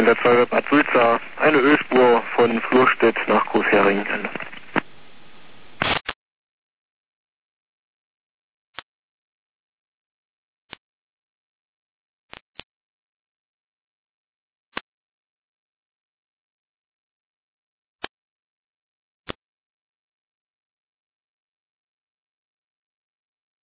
Einsatzwagen Bad Sulza, eine Ölspur von Flurstedt nach Großheringen.